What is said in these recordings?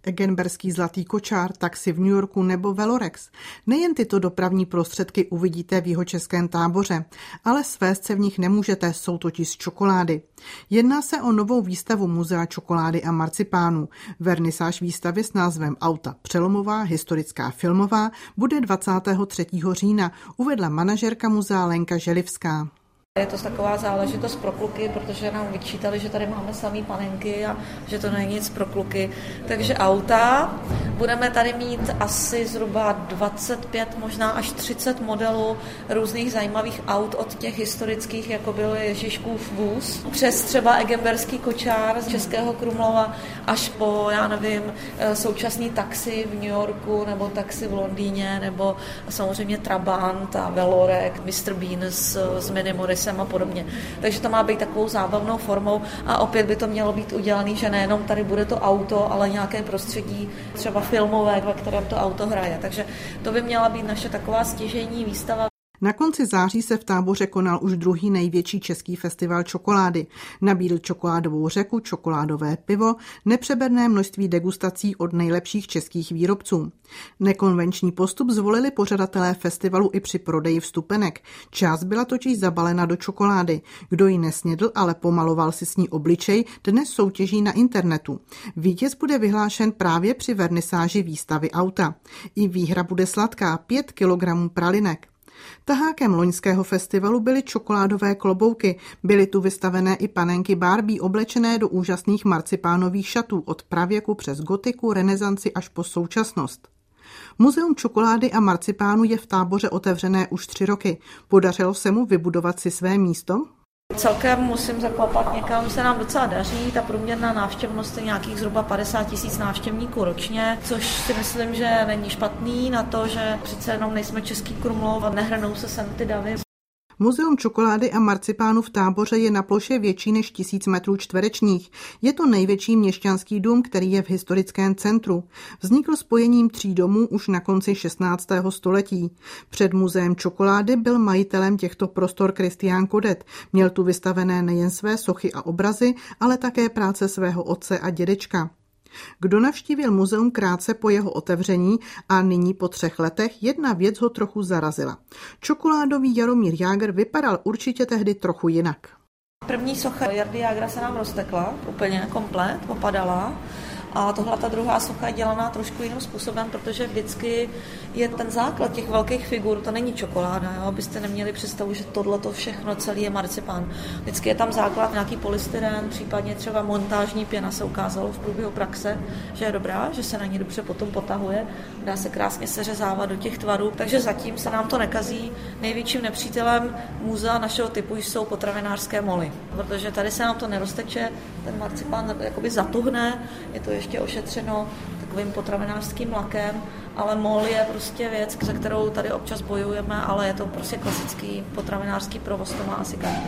Eggenberský zlatý kočár, taxi v New Yorku nebo Velorex. Nejen tyto dopravní prostředky uvidíte v jihočeském Táboře, ale svést se v nich nemůžete, jsou totiž z čokolády. Jedná se o novou výstavu Muzea čokolády a marcipánů. Vernisáž výstavy s názvem Auta přelomová, historická, filmová bude 23. října, uvedla manažerka muzea Lenka Želivská. Je to taková záležitost pro kluky, protože nám vyčítali, že tady máme samý panenky a že to není nic pro kluky. Takže auta. Budeme tady mít asi zhruba 25, možná až 30 modelů různých zajímavých aut od těch historických, jako byl Ježíškův vůz, přes třeba Eggenberský kočár z Českého Krumlova až po, já nevím, současný taxi v New Yorku nebo taxi v Londýně nebo samozřejmě Trabant a Velorex, Mr. Bean s Minimorisem a podobně. Takže to má být takovou zábavnou formou a opět by to mělo být udělané, že nejenom tady bude to auto, ale nějaké prostředí třeba filmové, ve kterém to auto hraje. Takže to by měla být naše taková stěžejní výstava. Na konci září se v Táboře konal už druhý největší český festival čokolády. Nabídl čokoládovou řeku, čokoládové pivo, nepřeberné množství degustací od nejlepších českých výrobců. Nekonvenční postup zvolili pořadatelé festivalu i při prodeji vstupenek. Část byla totiž zabalena do čokolády. Kdo ji nesnědl, ale pomaloval si s ní obličej, dnes soutěží na internetu. Vítěz bude vyhlášen právě při vernisáži výstavy auta. I výhra bude sladká, 5 kilogramů pralinek. Tahákem loňského festivalu byly čokoládové klobouky. Byly tu vystavené i panenky Barbie oblečené do úžasných marcipánových šatů od pravěku přes gotiku, renesanci až po současnost. Muzeum čokolády a marcipánu je v Táboře otevřené už 3 roky. Podařilo se mu vybudovat si své místo? Celkem musím zaklepat někam, se nám docela daří, ta průměrná návštěvnost je nějakých zhruba 50 000 návštěvníků ročně, což si myslím, že není špatný na to, že přece jenom nejsme Český Krumlov a nehrnou se sem ty davy. Muzeum čokolády a marcipánu v Táboře je na ploše větší než 1000 metrů čtverečních. Je to největší měšťanský dům, který je v historickém centru. Vznikl spojením 3 domů už na konci 16. století. Před muzeem čokolády byl majitelem těchto prostor Christian Kodet. Měl tu vystavené nejen své sochy a obrazy, ale také práce svého otce a dědečka. Kdo navštívil muzeum krátce po jeho otevření a nyní po 3 letech, jedna věc ho trochu zarazila. Čokoládový Jaromír Jágr vypadal určitě tehdy trochu jinak. První socha Jardy Jágra se nám roztekla, úplně komplet, opadala. A tohle ta druhá socha je dělaná trošku jiným způsobem, protože vždycky je ten základ těch velkých figur, to není čokoláda, jo? Abyste neměli představu, že tohleto všechno celý je marcipán. Vždycky je tam základ nějaký polystyren, případně třeba montážní pěna, se ukázalo v průběhu praxe, že je dobrá, že se na ní dobře potom potahuje, dá se krásně seřezávat do těch tvarů, takže zatím se nám to nekazí. Největším nepřítelem muzea našeho typu jsou potravinářské moly, protože tady se nám to nerozteče, ten marcipán jakoby zatuhne, je to ještě ošetřeno takovým potravinářským lakem, ale mol je prostě věc, za kterou tady občas bojujeme, ale je to prostě klasický potravinářský provoz, to má asi každý.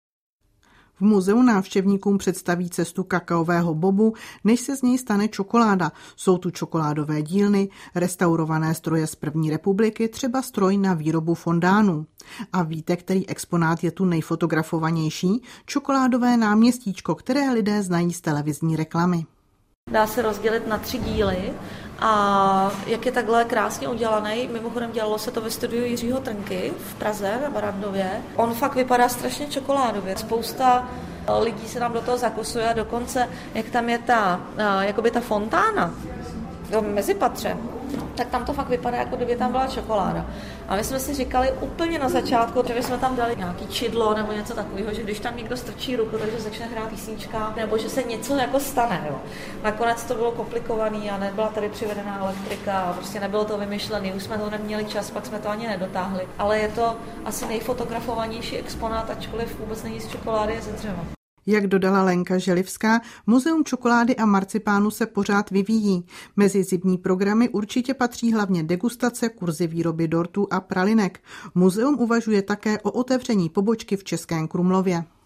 V muzeu návštěvníkům představí cestu kakaového bobu, než se z něj stane čokoláda. Jsou tu čokoládové dílny, restaurované stroje z první republiky, třeba stroj na výrobu fondánů. A víte, který exponát je tu nejfotografovanější? Čokoládové náměstíčko, které lidé znají z televizní reklamy. Dá se rozdělit na 3 díly a jak je takhle krásně udělaný, mimochodem dělalo se to ve studiu Jiřího Trnky v Praze na Barrandově. On fakt vypadá strašně čokoládově. Spousta lidí se nám do toho zakusuje, dokonce jak tam je jakoby ta fontána v mezipatře, tak tam to fakt vypadá, jako kdyby tam byla čokoláda. A my jsme si říkali úplně na začátku, že bychom tam dali nějaký čidlo nebo něco takového, že když tam někdo strčí ruku, takže začne hrát písnička, nebo že se něco jako stane. Jo. Nakonec to bylo komplikovaný a nebyla tady přivedená elektrika a prostě nebylo to vymyšlené, už jsme to neměli čas, pak jsme to ani nedotáhli. Ale je to asi nejfotografovanější exponát, ačkoliv vůbec není z čokolády, je ze dřeva. Jak dodala Lenka Želivská, muzeum čokolády a marcipánu se pořád vyvíjí. Mezi zimní programy určitě patří hlavně degustace, kurzy výroby dortů a pralinek. Muzeum uvažuje také o otevření pobočky v Českém Krumlově.